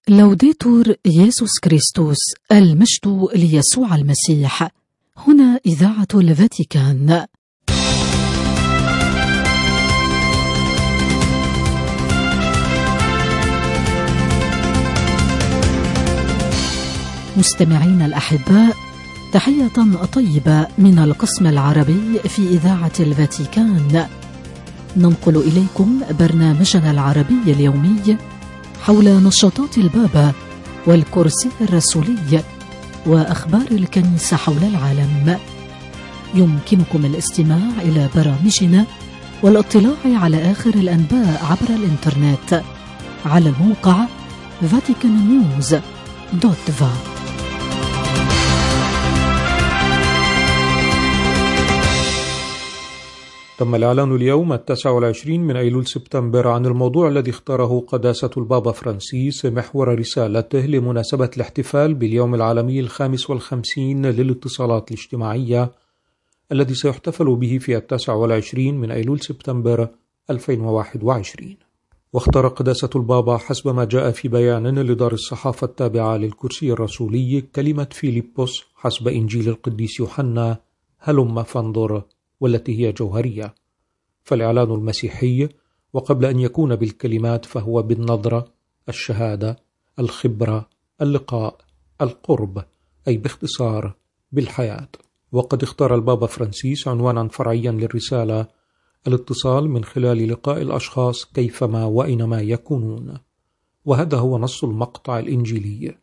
لوديتور يسوع كريستوس، المجد ليسوع المسيح. هنا إذاعة الفاتيكان. مستمعين الأحباء، تحية طيبة من القسم العربي في إذاعة الفاتيكان. ننقل إليكم برنامجنا العربي اليومي حول نشاطات البابا والكرسي الرسولي وأخبار الكنيسة حول العالم. يمكنكم الاستماع إلى برامجنا والاطلاع على آخر الأنباء عبر الإنترنت على الموقع vaticannews.va. تم الإعلان اليوم 29 من أيلول سبتمبر عن الموضوع الذي اختاره قداسة البابا فرانسيس محور رسالته لمناسبة الاحتفال باليوم العالمي 55 للاتصالات الاجتماعية، الذي سيحتفل به في 29 من أيلول سبتمبر 2021. واختار قداسة البابا حسب ما جاء في بيان لدار الصحافة التابعة للكرسي الرسولي كلمة فيليبوس حسب إنجيل القديس يوحنا هلم فانظر، والتي هي جوهرية. فالإعلان المسيحي، وقبل أن يكون بالكلمات فهو بالنظرة، الشهادة، الخبرة، اللقاء، القرب، أي باختصار بالحياة. وقد اختار البابا فرانسيس عنوانا فرعيا للرسالة: الاتصال من خلال لقاء الأشخاص كيفما وأينما يكونون. وهذا هو نص المقطع الإنجيلي.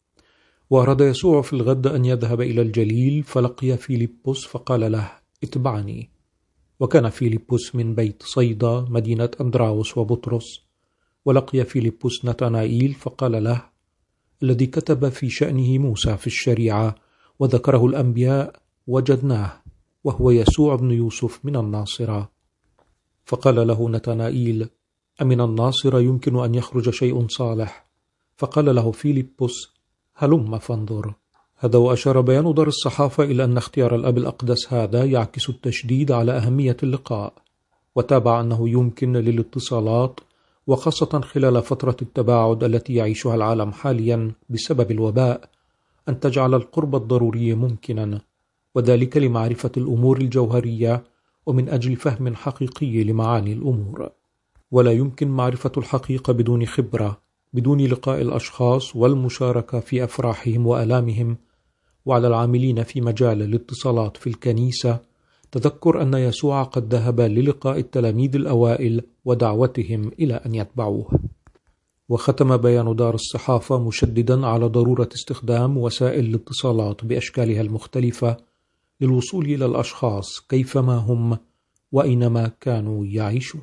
وأراد يسوع في الغد أن يذهب إلى الجليل، فلقي فيليبوس فقال له: اتبعني. وكان فيليبوس من بيت صيدا مدينة أندراوس وبطرس. ولقي فيليبوس نتنائيل فقال له: الذي كتب في شأنه موسى في الشريعة وذكره الأنبياء وجدناه، وهو يسوع بن يوسف من الناصرة. فقال له نتنائيل: أمن الناصرة يمكن أن يخرج شيء صالح؟ فقال له فيليبوس: هلم فانظر. هذا وأشار بيان دار الصحافة إلى أن اختيار الأب الأقدس هذا يعكس التشديد على أهمية اللقاء، وتابع أنه يمكن للاتصالات، وخاصة خلال فترة التباعد التي يعيشها العالم حاليا بسبب الوباء، أن تجعل القرب الضروري ممكنا، وذلك لمعرفة الأمور الجوهرية ومن أجل فهم حقيقي لمعاني الأمور. ولا يمكن معرفة الحقيقة بدون خبرة، بدون لقاء الأشخاص والمشاركة في أفراحهم وآلامهم. وعلى العاملين في مجال الاتصالات في الكنيسة تذكر أن يسوع قد ذهب للقاء التلاميذ الأوائل ودعوتهم إلى أن يتبعوه. وختم بيان دار الصحافة مشددا على ضرورة استخدام وسائل الاتصالات بأشكالها المختلفة للوصول إلى الأشخاص كيفما هم وأينما كانوا يعيشون.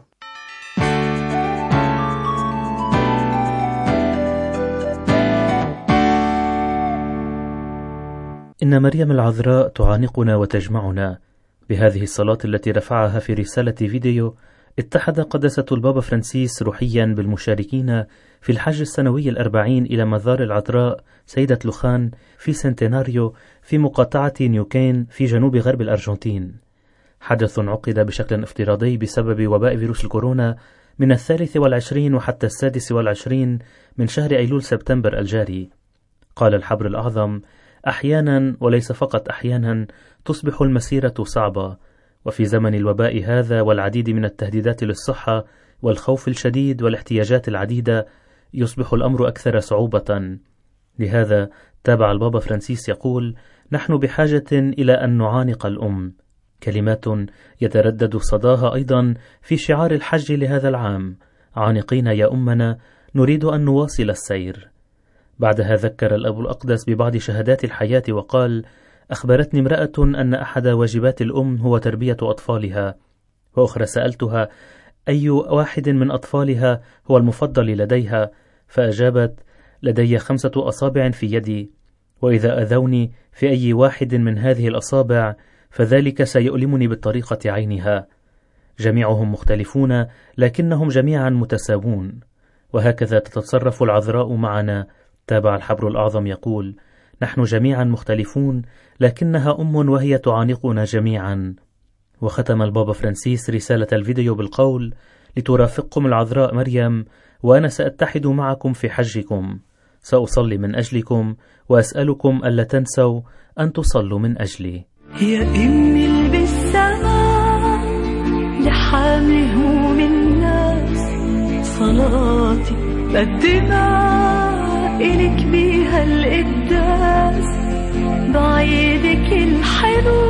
إن مريم العذراء تعانقنا وتجمعنا. بهذه الصلاة التي رفعها في رسالة فيديو، اتحد قداسة البابا فرانسيس روحيا بالمشاركين في الحج السنوي 40 إلى مزار العذراء سيدة لوخان في سنتيناريو في مقاطعة نيوكين في جنوب غرب الأرجنتين. حدث عقد بشكل افتراضي بسبب وباء فيروس الكورونا من 23 وحتى 26 من شهر أيلول سبتمبر الجاري. قال الحبر الأعظم: أحيانا وليس فقط أحيانا تصبح المسيرة صعبة، وفي زمن الوباء هذا والعديد من التهديدات للصحة والخوف الشديد والاحتياجات العديدة يصبح الأمر أكثر صعوبة. لهذا تابع البابا فرانسيس يقول: نحن بحاجة إلى أن نعانق الأم. كلمات يتردد صداها أيضا في شعار الحج لهذا العام: عانقين يا أمنا، نريد أن نواصل السير. بعدها ذكر الأب الأقدس ببعض شهادات الحياة وقال: أخبرتني امرأة أن أحد واجبات الأم هو تربية أطفالها، وأخرى سألتها أي واحد من أطفالها هو المفضل لديها، فأجابت: لدي 5 أصابع في يدي، وإذا أذوني في أي واحد من هذه الأصابع فذلك سيؤلمني بالطريقة عينها. جميعهم مختلفون لكنهم جميعا متساوون، وهكذا تتصرف العذراء معنا. تابع الحبر الأعظم يقول: نحن جميعا مختلفون لكنها أم وهي تعانقنا جميعا. وختم البابا فرانسيس رسالة الفيديو بالقول: لترافقكم العذراء مريم، وأنا سأتحد معكم في حجكم. سأصلي من أجلكم وأسألكم ألا تنسوا أن تصلوا من أجلي. يا إمي اللي بالسماء لحامي هموم الناس، صلاتي بقدمها إلك بيها القداس، بعيدك الحلو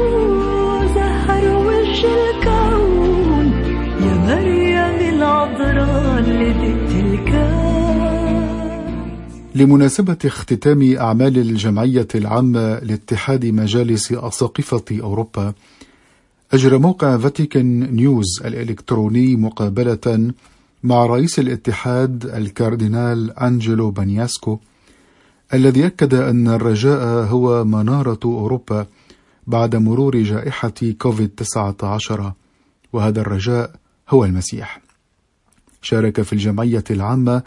زهر وجه الكون، يا مريم العذراء اللي دقت الكاس. لمناسبة اختتام أعمال الجمعية العامة لاتحاد مجالس أساقفة أوروبا، أجرى موقع فاتيكان نيوز الإلكتروني مقابلة مع رئيس الاتحاد الكاردينال أنجلو بانياسكو، الذي أكد أن الرجاء هو منارة أوروبا بعد مرور جائحة كوفيد-19، وهذا الرجاء هو المسيح. شارك في الجمعية العامة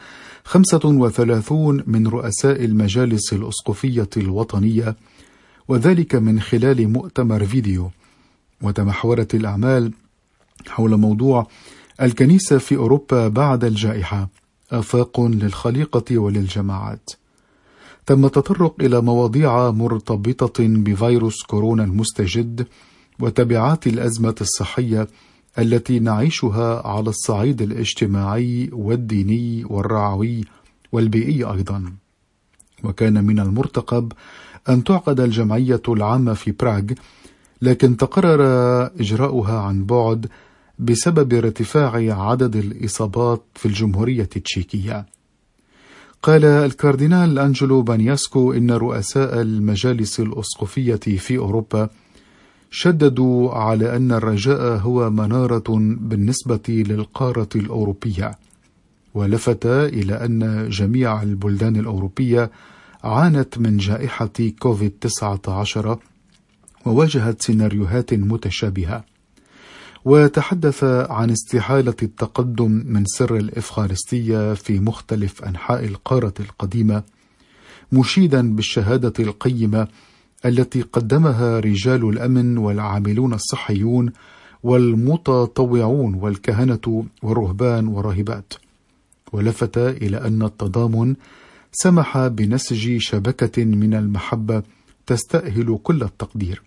35 من رؤساء المجالس الأسقفية الوطنية، وذلك من خلال مؤتمر فيديو، وتمحورت الأعمال حول موضوع الكنيسة في أوروبا بعد الجائحة، آفاق للخليقة وللجماعات. تم التطرق إلى مواضيع مرتبطة بفيروس كورونا المستجد وتبعات الأزمة الصحية التي نعيشها على الصعيد الاجتماعي والديني والرعوي والبيئي أيضا. وكان من المرتقب أن تعقد الجمعية العامة في براغ، لكن تقرر إجراؤها عن بعد بسبب ارتفاع عدد الإصابات في الجمهورية التشيكية. قال الكاردينال أنجلو بانياسكو إن رؤساء المجالس الأسقفية في أوروبا شددوا على أن الرجاء هو منارة بالنسبة للقارة الأوروبية، ولفت إلى أن جميع البلدان الأوروبية عانت من جائحة كوفيد-19 وواجهت سيناريوهات متشابهة، وتحدث عن استحالة التقدم من سر الإفخارستية في مختلف أنحاء القارة القديمة، مشيدا بالشهادة القيمة التي قدمها رجال الأمن والعاملون الصحيون والمتطوعون والكهنة والرهبان والراهبات. ولفت إلى أن التضامن سمح بنسج شبكة من المحبة تستأهل كل التقدير.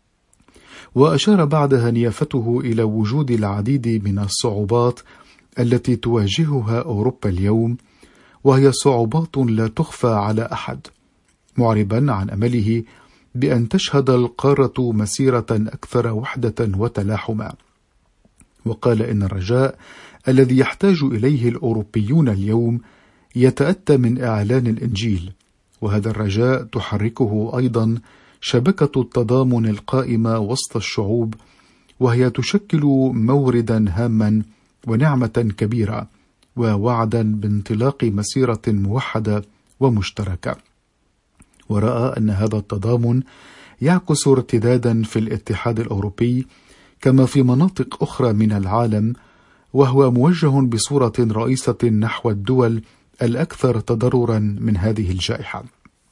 وأشار بعدها نيافته إلى وجود العديد من الصعوبات التي تواجهها أوروبا اليوم، وهي صعوبات لا تخفى على أحد، معربا عن أمله بأن تشهد القارة مسيرة أكثر وحدة وتلاحما. وقال إن الرجاء الذي يحتاج إليه الأوروبيون اليوم يتأتى من إعلان الإنجيل، وهذا الرجاء تحركه أيضا شبكة التضامن القائمة وسط الشعوب، وهي تشكل موردا هاما ونعمة كبيرة ووعدا بانطلاق مسيرة موحدة ومشتركة. ورأى أن هذا التضامن يعكس ارتدادا في الاتحاد الأوروبي كما في مناطق أخرى من العالم، وهو موجه بصورة رئيسة نحو الدول الأكثر تضررا من هذه الجائحة.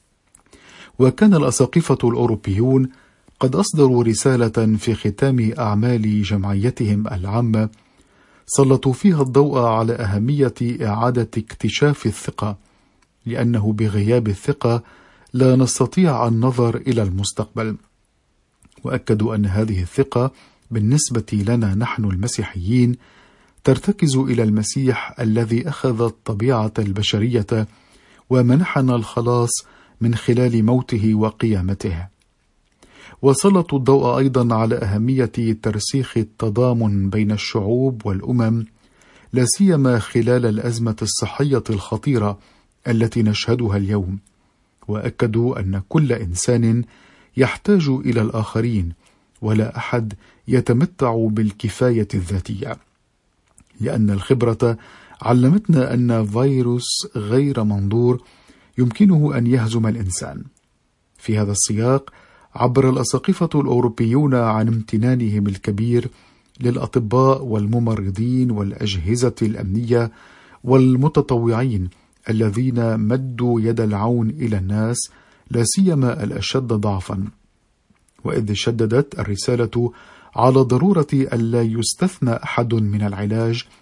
وكان الأساقفة الأوروبيون قد أصدروا رسالة في ختام أعمال جمعيتهم العامة سلطوا فيها الضوء على أهمية إعادة اكتشاف الثقة، لأنه بغياب الثقة لا نستطيع النظر إلى المستقبل. وأكدوا أن هذه الثقة بالنسبة لنا نحن المسيحيين ترتكز إلى المسيح الذي أخذ الطبيعة البشرية ومنحنا الخلاص من خلال موته وقيامته. وسلطوا الضوء أيضا على أهمية ترسيخ التضامن بين الشعوب والأمم، لا سيما خلال الأزمة الصحية الخطيرة التي نشهدها اليوم. وأكدوا أن كل إنسان يحتاج إلى الآخرين، ولا أحد يتمتع بالكفاية الذاتية، لأن الخبرة علمتنا أن فيروس غير منظور يمكنه أن يهزم الإنسان. في هذا السياق عبر الأساقفة الأوروبيون عن امتنانهم الكبير للأطباء والممرضين والأجهزة الأمنية والمتطوعين الذين مدوا يد العون إلى الناس، لا سيما الأشد ضعفا. وإذ شددت الرسالة على ضرورة ألا يستثنى أحد من العلاج،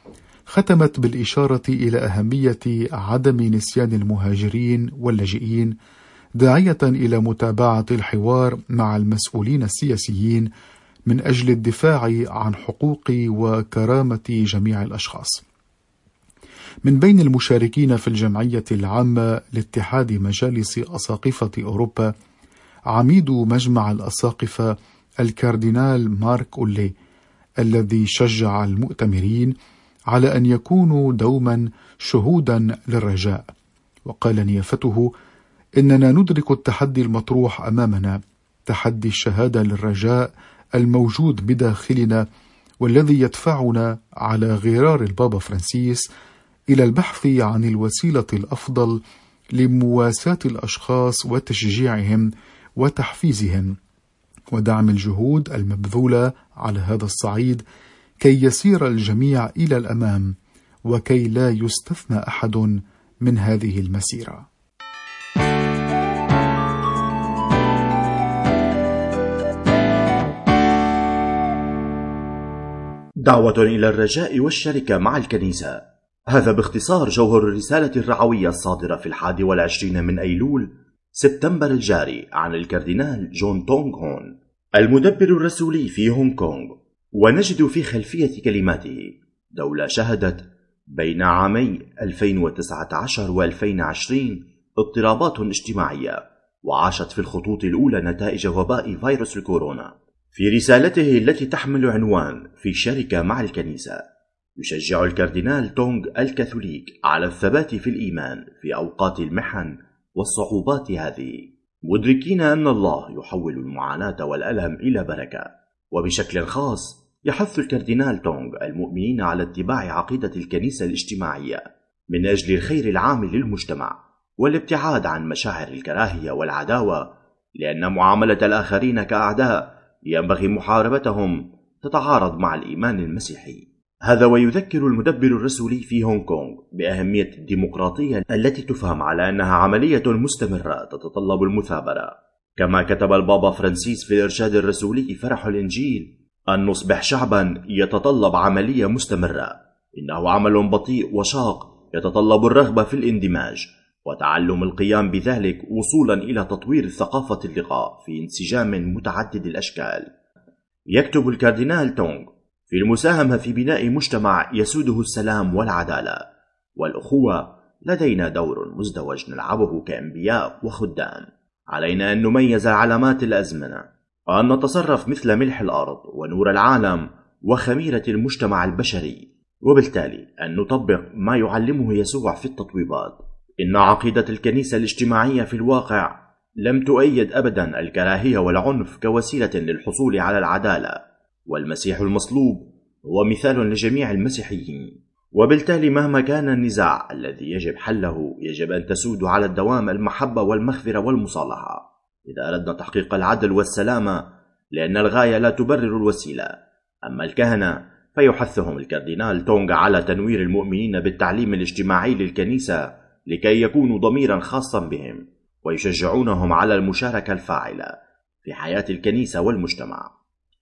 ختمت بالإشارة إلى أهمية عدم نسيان المهاجرين واللاجئين، داعية إلى متابعة الحوار مع المسؤولين السياسيين من أجل الدفاع عن حقوق وكرامة جميع الأشخاص. من بين المشاركين في الجمعية العامة لاتحاد مجالس أساقفة أوروبا عميد مجمع الأساقفة الكاردينال مارك أولي، الذي شجع المؤتمرين على أن يكونوا دوما شهودا للرجاء، وقال نيافته: إننا ندرك التحدي المطروح أمامنا، تحدي الشهادة للرجاء الموجود بداخلنا، والذي يدفعنا على غرار البابا فرانسيس إلى البحث عن الوسيلة الأفضل لمواساة الأشخاص وتشجيعهم وتحفيزهم ودعم الجهود المبذولة على هذا الصعيد كي يسير الجميع إلى الأمام وكي لا يستثنى أحد من هذه المسيرة. دعوة إلى الرجاء والشركة مع الكنيسة. هذا باختصار جوهر الرسالة الرعوية الصادرة في 21 من أيلول سبتمبر الجاري عن الكاردينال جون تونغ هون المدبر الرسولي في هونغ كونغ. ونجد في خلفية كلماته دولة شهدت بين عامي 2019 و2020 اضطرابات اجتماعية، وعاشت في الخطوط الأولى نتائج وباء فيروس الكورونا. في رسالته التي تحمل عنوان في شركة مع الكنيسة، يشجع الكاردينال تونغ الكاثوليك على الثبات في الإيمان في أوقات المحن والصعوبات هذه، مدركين أن الله يحول المعاناة والألم إلى بركة. وبشكل خاص يحث الكاردينال تونغ المؤمنين على اتباع عقيدة الكنيسة الاجتماعية من أجل الخير العام للمجتمع والابتعاد عن مشاعر الكراهية والعداوة، لأن معاملة الآخرين كأعداء ينبغي محاربتهم تتعارض مع الإيمان المسيحي. هذا ويذكر المدبر الرسولي في هونغ كونغ بأهمية الديمقراطية التي تفهم على أنها عملية مستمرة تتطلب المثابرة. كما كتب البابا فرانسيس في الإرشاد الرسولي فرح الإنجيل: أن نصبح شعبا يتطلب عملية مستمرة، إنه عمل بطيء وشاق يتطلب الرغبة في الاندماج وتعلم القيام بذلك وصولا إلى تطوير ثقافة اللقاء في انسجام متعدد الأشكال. يكتب الكاردينال تونغ: في المساهمة في بناء مجتمع يسوده السلام والعدالة والأخوة لدينا دور مزدوج نلعبه كأنبياء وخدام. علينا أن نميز علامات الأزمنة، وأن نتصرف مثل ملح الأرض ونور العالم وخميرة المجتمع البشري، وبالتالي أن نطبق ما يعلمه يسوع في التطويبات. إن عقيدة الكنيسة الاجتماعية في الواقع لم تؤيد أبدا الكراهية والعنف كوسيلة للحصول على العدالة، والمسيح المصلوب هو مثال لجميع المسيحيين. وبالتالي مهما كان النزاع الذي يجب حله، يجب أن تسود على الدوام المحبة والمغفرة والمصالحة إذا أردنا تحقيق العدل والسلامة، لأن الغاية لا تبرر الوسيلة. أما الكهنة فيحثهم الكاردينال تونغ على تنوير المؤمنين بالتعليم الاجتماعي للكنيسة لكي يكونوا ضميرا خاصا بهم، ويشجعونهم على المشاركة الفاعلة في حياة الكنيسة والمجتمع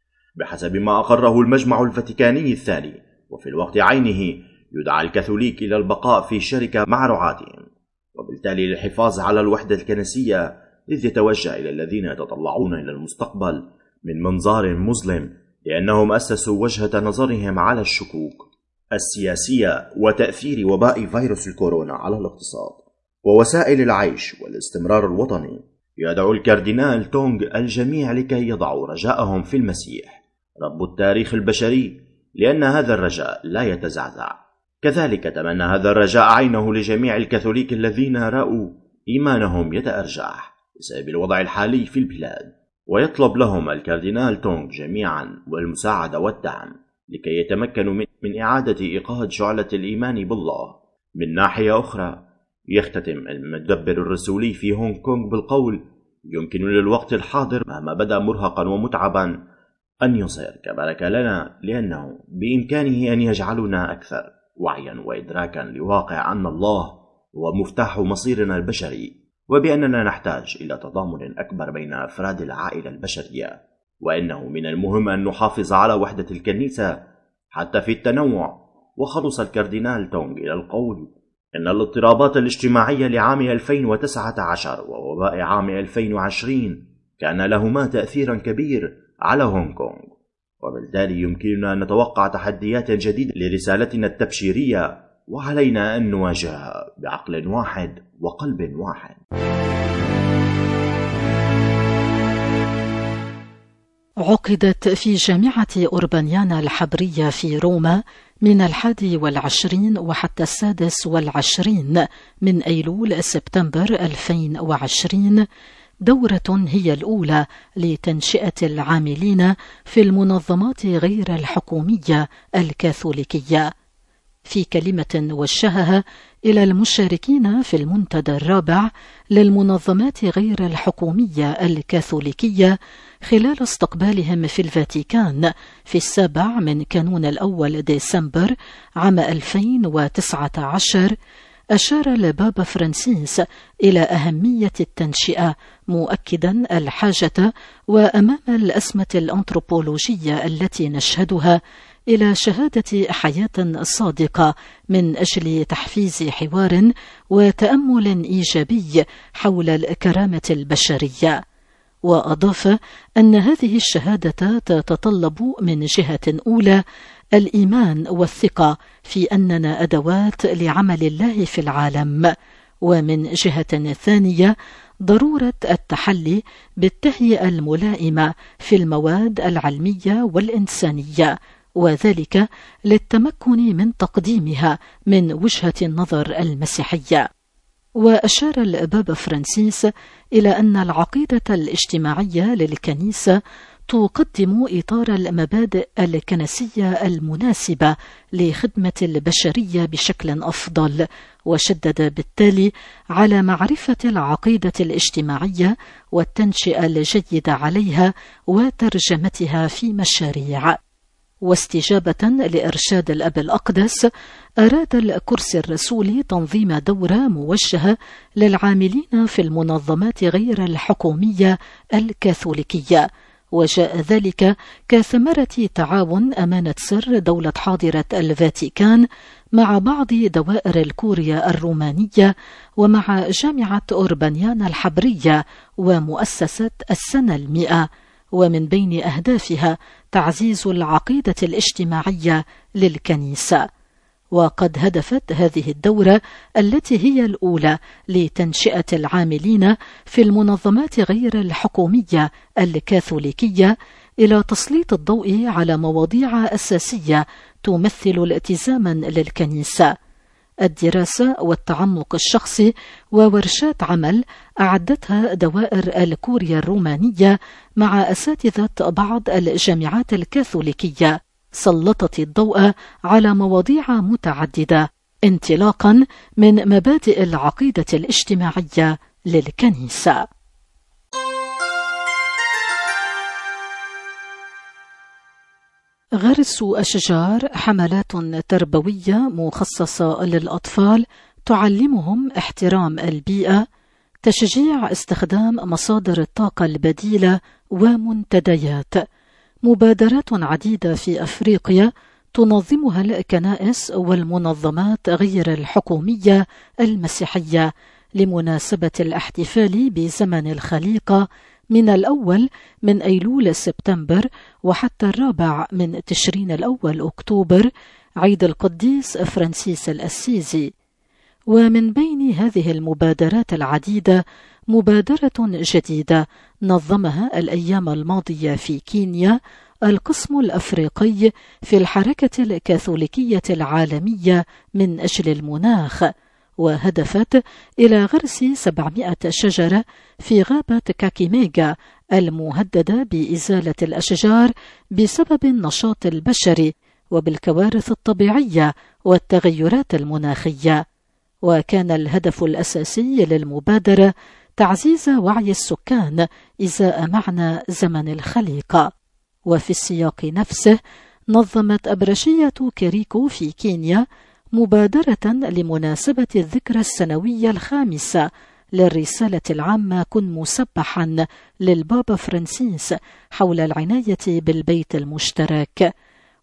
بحسب ما أقره المجمع الفاتيكاني الثاني. وفي الوقت عينه يدعى الكاثوليك إلى البقاء في شركة مع رعاتهم، وبالتالي للحفاظ على الوحدة الكنسية، إذ يتوجه إلى الذين يتطلعون إلى المستقبل من منظار مظلم، لأنهم أسسوا وجهة نظرهم على الشكوك السياسية وتأثير وباء فيروس الكورونا على الاقتصاد ووسائل العيش والاستمرار الوطني. يدعو الكاردينال تونغ الجميع لكي يضعوا رجاءهم في المسيح رب التاريخ البشري، لأن هذا الرجاء لا يتزعزع. كذلك تمنى هذا الرجاء عينه لجميع الكاثوليك الذين رأوا إيمانهم يتأرجح بسبب الوضع الحالي في البلاد، ويطلب لهم الكاردينال تونغ جميعا والمساعدة والدعم لكي يتمكنوا من إعادة إيقاد شعلة الإيمان بالله. من ناحية أخرى يختتم المدبر الرسولي في هونغ كونغ بالقول: يمكن للوقت الحاضر مهما بدا مرهقا ومتعبا أن يصير كبركة لنا، لأنه بإمكانه أن يجعلنا أكثر وعيا وإدراكا لواقع أن الله هو مفتاح مصيرنا البشري، وبأننا نحتاج إلى تضامن أكبر بين أفراد العائلة البشرية، وإنه من المهم أن نحافظ على وحدة الكنيسة حتى في التنوع، وخلص الكاردينال تونغ إلى القول إن الاضطرابات الاجتماعية لعام 2019 ووباء عام 2020 كان لهما تأثيرا كبير على هونغ كونغ، وبالتالي يمكننا أن نتوقع تحديات جديدة لرسالتنا التبشيرية، وعلينا أن نواجهها بعقل واحد وقلب واحد. عقدت في جامعة أوربانيانا الحبرية في روما من 21 وحتى 26 من أيلول سبتمبر 2020 دورة هي الأولى لتنشئة العاملين في المنظمات غير الحكومية الكاثوليكية. في كلمة وجهها إلى المشاركين في المنتدى الرابع للمنظمات غير الحكومية الكاثوليكية خلال استقبالهم في الفاتيكان في 7 من كانون الأول ديسمبر عام 2019، أشار البابا فرانسيس إلى أهمية التنشئة، مؤكدا الحاجة وأمام الأزمة الأنثروبولوجية التي نشهدها إلى شهادة حياة صادقة من أجل تحفيز حوار وتأمل إيجابي حول الكرامة البشرية. وأضاف أن هذه الشهادة تتطلب من جهة أولى الإيمان والثقة في أننا أدوات لعمل الله في العالم، ومن جهة ثانية ضرورة التحلي بالتهيئة الملائمة في المواد العلمية والإنسانية، وذلك للتمكن من تقديمها من وجهة النظر المسيحية. وأشار البابا فرانسيس إلى أن العقيدة الاجتماعية للكنيسة تقدم إطار المبادئ الكنسية المناسبة لخدمة البشرية بشكل أفضل، وشدد بالتالي على معرفة العقيدة الاجتماعية والتنشئة الجيدة عليها وترجمتها في مشاريع. واستجابة لإرشاد الأب الأقدس، أراد الكرسي الرسولي تنظيم دورة موجهة للعاملين في المنظمات غير الحكومية الكاثوليكية، وجاء ذلك كثمرة تعاون أمانة سر دولة حاضرة الفاتيكان مع بعض دوائر الكوريا الرومانية ومع جامعة أوربانيانا الحبرية ومؤسسة السنة 100، ومن بين أهدافها تعزيز العقيدة الاجتماعية للكنيسة. وقد هدفت هذه الدورة التي هي الأولى لتنشئة العاملين في المنظمات غير الحكومية الكاثوليكية إلى تسليط الضوء على مواضيع أساسية تمثل الالتزاما للكنيسة، الدراسة والتعمق الشخصي، وورشات عمل أعدتها دوائر الكوريا الرومانية مع أساتذة بعض الجامعات الكاثوليكية، سلطت الضوء على مواضيع متعددة انطلاقا من مبادئ العقيدة الاجتماعية للكنيسة. غرس أشجار حملات تربوية مخصصة للأطفال تعلمهم احترام البيئة، تشجيع استخدام مصادر الطاقة البديلة ومنتديات. مبادرات عديدة في أفريقيا تنظمها الكنائس والمنظمات غير الحكومية المسيحية لمناسبة الاحتفال بزمن الخليقة من 1 من أيلول سبتمبر وحتى 4 من تشرين الأول أكتوبر، عيد القديس فرانسيس الأسيزي. ومن بين هذه المبادرات العديدة مبادرة جديدة نظمها الأيام الماضية في كينيا القسم الأفريقي في الحركة الكاثوليكية العالمية من أجل المناخ، وهدفت إلى غرس 700 شجرة في غابة كاكيميغا المهددة بإزالة الأشجار بسبب النشاط البشري وبالكوارث الطبيعية والتغيرات المناخية. وكان الهدف الأساسي للمبادرة تعزيز وعي السكان إزاء معنى زمن الخليقة. وفي السياق نفسه نظمت أبرشية كيريكو في كينيا مبادرة لمناسبة الذكرى السنوية 5 للرسالة العامة كن مسبحا للبابا فرانسيس حول العناية بالبيت المشترك.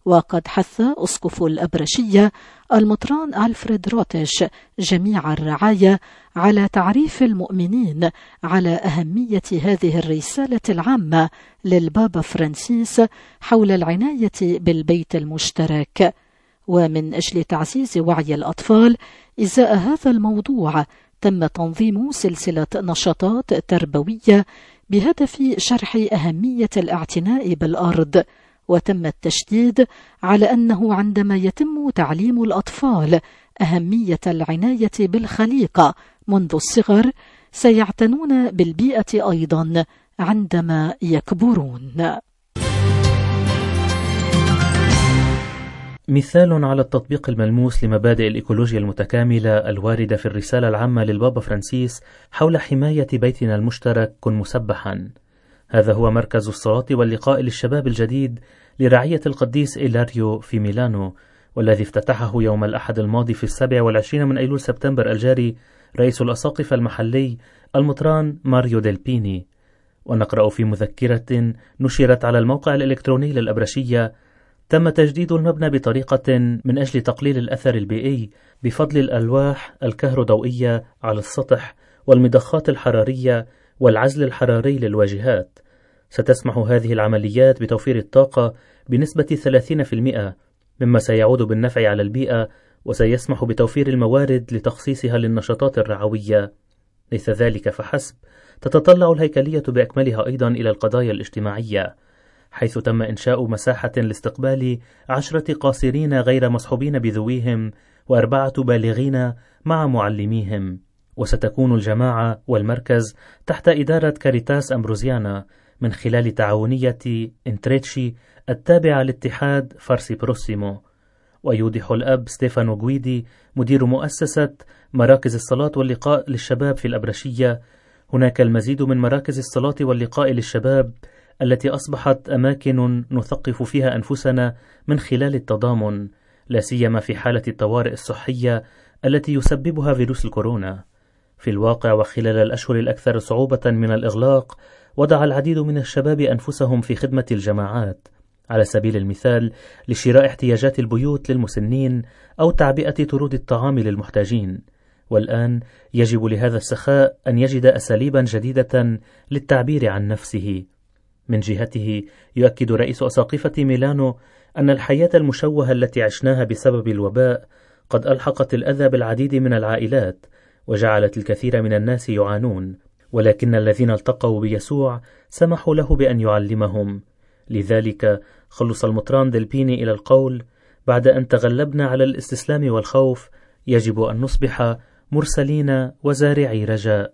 وقد حث أسقف الأبرشية المطران ألفريد روتش جميع الرعاية على تعريف المؤمنين على أهمية هذه الرسالة العامة للبابا فرانسيس حول العناية بالبيت المشترك. ومن أجل تعزيز وعي الأطفال إزاء هذا الموضوع تم تنظيم سلسلة نشاطات تربوية بهدف شرح أهمية الاعتناء بالأرض، وتم التشديد على أنه عندما يتم تعليم الأطفال أهمية العناية بالخليقة منذ الصغر سيعتنون بالبيئة أيضا عندما يكبرون. مثال على التطبيق الملموس لمبادئ الإيكولوجيا المتكاملة الواردة في الرسالة العامة للبابا فرانسيس حول حماية بيتنا المشترك كن مسبحا. هذا هو مركز الصلاة واللقاء للشباب الجديد لرعية القديس إيلاريو في ميلانو، والذي افتتحه يوم الأحد الماضي في 27 من أيلول سبتمبر الجاري رئيس الأساقفة المحلي المطران ماريو ديل بيني. ونقرأ في مذكرة نشرت على الموقع الإلكتروني للأبرشية: تم تجديد المبنى بطريقة من أجل تقليل الأثر البيئي بفضل الألواح الكهروضوئية على السطح والمضخات الحرارية والعزل الحراري للواجهات. ستسمح هذه العمليات بتوفير الطاقة بنسبة 30%، مما سيعود بالنفع على البيئة وسيسمح بتوفير الموارد لتخصيصها للنشاطات الرعوية. ليس ذلك فحسب، تتطلع الهيكلية بأكملها أيضا إلى القضايا الاجتماعية، حيث تم إنشاء مساحة لاستقبال 10 قاصرين غير مصحوبين بذويهم و4 بالغين مع معلميهم. وستكون الجماعة والمركز تحت إدارة كاريتاس أمبروزيانا من خلال تعاونية انتريتشي التابعة لاتحاد فارسي بروسيمو. ويوضح الأب ستيفانو غويدي مدير مؤسسة مراكز الصلاة واللقاء للشباب في الأبرشية: هناك المزيد من مراكز الصلاة واللقاء للشباب التي أصبحت أماكن نثقف فيها أنفسنا من خلال التضامن، لا سيما في حالة الطوارئ الصحية التي يسببها فيروس الكورونا. في الواقع وخلال الأشهر الأكثر صعوبة من الإغلاق، وضع العديد من الشباب أنفسهم في خدمة الجماعات، على سبيل المثال لشراء احتياجات البيوت للمسنين أو تعبئة طرود الطعام للمحتاجين. والآن يجب لهذا السخاء أن يجد أساليبا جديدة للتعبير عن نفسه. من جهته يؤكد رئيس أساقفة ميلانو أن الحياة المشوهة التي عشناها بسبب الوباء قد ألحقت الأذى بالعديد من العائلات وجعلت الكثير من الناس يعانون، ولكن الذين التقوا بيسوع سمحوا له بأن يعلمهم. لذلك خلص المطران ديل بيني إلى القول: بعد أن تغلبنا على الاستسلام والخوف يجب أن نصبح مرسلين وزارعي رجاء.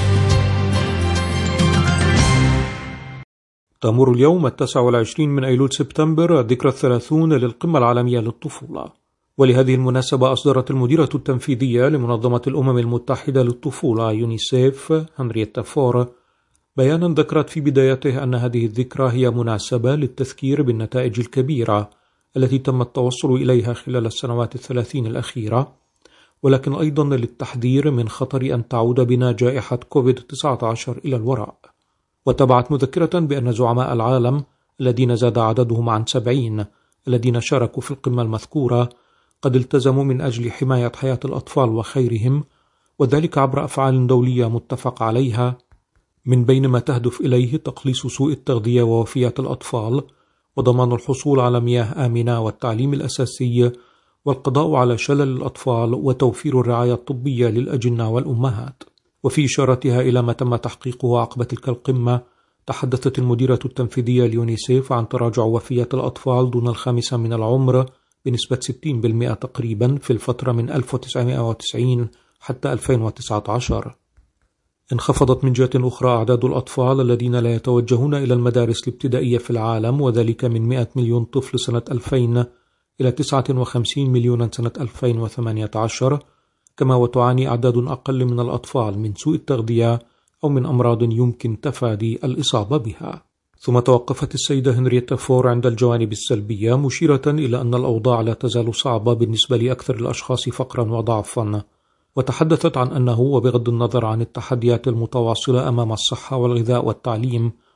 تمر اليوم 29 من أيلول سبتمبر الذكرى 30 للقمة العالمية للطفولة، ولهذه المناسبة أصدرت المديرة التنفيذية لمنظمة الأمم المتحدة للطفولة يونيسيف هنريتا فور بيانا ذكرت في بدايته أن هذه الذكرى هي مناسبة للتذكير بالنتائج الكبيرة التي تم التوصل إليها خلال السنوات 30 الأخيرة، ولكن أيضا للتحذير من خطر أن تعود بنا جائحة كوفيد-19 إلى الوراء. وتبعت مذكرة بأن زعماء العالم الذين زاد عددهم عن 70 الذين شاركوا في القمة المذكورة قد التزموا من أجل حماية حياة الأطفال وخيرهم، وذلك عبر أفعال دولية متفق عليها، من بين ما تهدف إليه تقليص سوء التغذية ووفيات الأطفال، وضمان الحصول على مياه آمنة والتعليم الأساسي، والقضاء على شلل الأطفال، وتوفير الرعاية الطبية للأجنة والأمهات. وفي إشارتها إلى ما تم تحقيقه عقب تلك القمة، تحدثت المديرة التنفيذية ليونيسيف عن تراجع وفيات الأطفال دون 5 من العمر بنسبة 60% تقريبا في الفترة من 1990 حتى 2019. انخفضت من جهة أخرى أعداد الأطفال الذين لا يتوجهون إلى المدارس الابتدائية في العالم، وذلك من 100 مليون طفل سنة 2000 إلى 59 مليون سنة 2018، كما وتعاني أعداد أقل من الأطفال من سوء التغذية أو من أمراض يمكن تفادي الإصابة بها. ثم توقفت السيدة هنريتا فور عند الجوانب السلبية، مشيرة إلى أن الأوضاع لا تزال صعبة بالنسبة لأكثر الأشخاص فقرا وضعفا، وتحدثت عن أنه وبغض النظر عن التحديات المتواصلة أمام الصحة والغذاء والتعليم،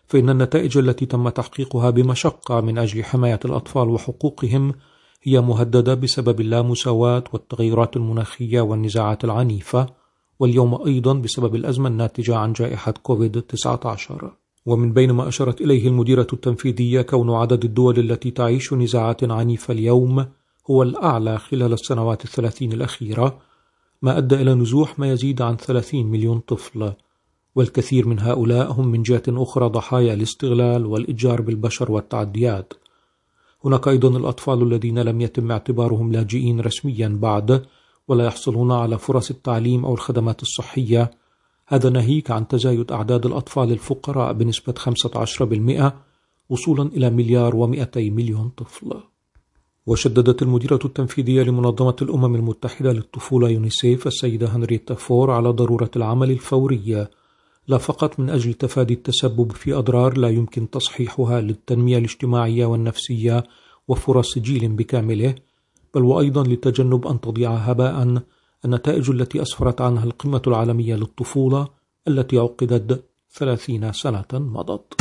فإن النتائج التي تم تحقيقها بمشقة من أجل حماية الأطفال وحقوقهم هي مهددة بسبب اللامساواة والتغيرات المناخية والنزاعات العنيفة، واليوم أيضا بسبب الأزمة الناتجة عن جائحة كوفيد-19. ومن بين ما أشارت إليه المديرة التنفيذية كون عدد الدول التي تعيش نزاعات عنيفة اليوم هو الأعلى خلال السنوات 30 الأخيرة، ما أدى إلى نزوح ما يزيد عن 30 مليون طفل، والكثير من هؤلاء هم من جهة أخرى ضحايا الاستغلال والإتجار بالبشر والتعديات. هناك أيضا الأطفال الذين لم يتم اعتبارهم لاجئين رسميا بعد، ولا يحصلون على فرص التعليم أو الخدمات الصحية، هذا ناهيك عن تزايد أعداد الأطفال الفقراء بنسبة 15% وصولا إلى 1.2 مليار طفل. وشددت المديرة التنفيذية لمنظمة الأمم المتحدة للطفولة يونيسيف السيدة هنريتا فور على ضرورة العمل الفوري، لا فقط من أجل تفادي التسبب في أضرار لا يمكن تصحيحها للتنمية الاجتماعية والنفسية وفرص جيل بكامله، بل وأيضا لتجنب أن تضيع هباء النتائج التي أسفرت عنها القمة العالمية للطفولة التي عقدت 30 سنة مضت.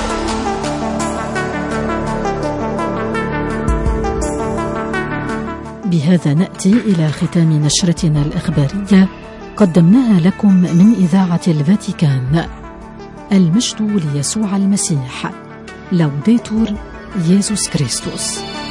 بهذا نأتي إلى ختام نشرتنا الإخبارية قدمناها لكم من إذاعة الفاتيكان. المجد ليسوع المسيح. لوديتور يسوع كريستوس.